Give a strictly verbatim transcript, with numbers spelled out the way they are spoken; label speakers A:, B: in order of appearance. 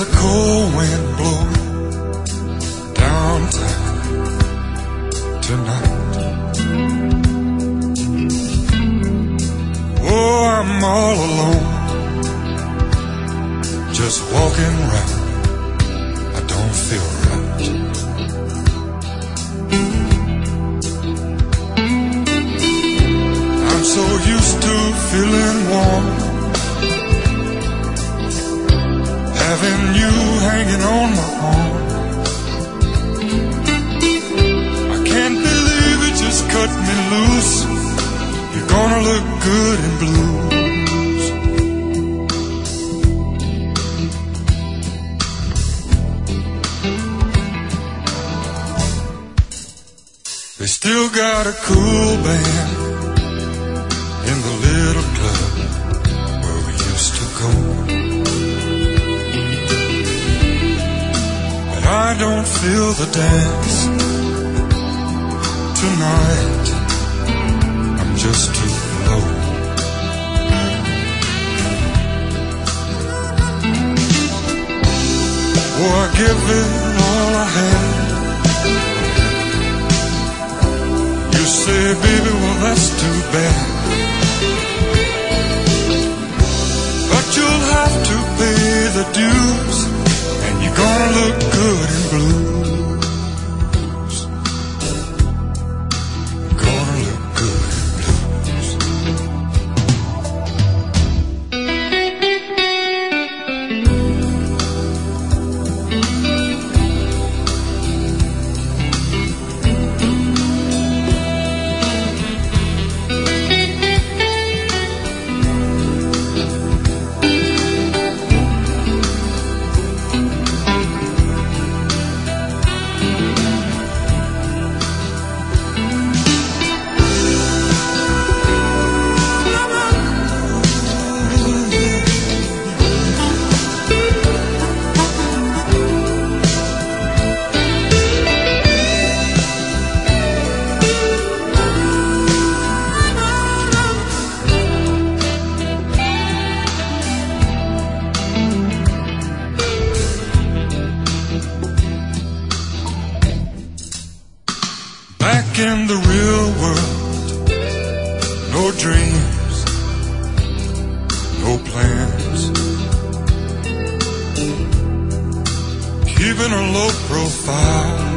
A: There's a cold wind blowing downtown tonight. Oh, I'm all alone, just walking around. I don't feel right. I'm so used to feeling warm, having you hanging on my arm. I can't believe it just cut me loose. You're gonna look good in blues. They still got a cool band in the little club where we used to go. I don't feel the dance tonight. I'm just too low. Oh, I give it all I had. You say, baby, well, that's too bad. But you'll have to pay the dues, and you're gonna look good in blues. Gonna look good in blues. Back in the real world, no dreams, no plans, keeping a low profile,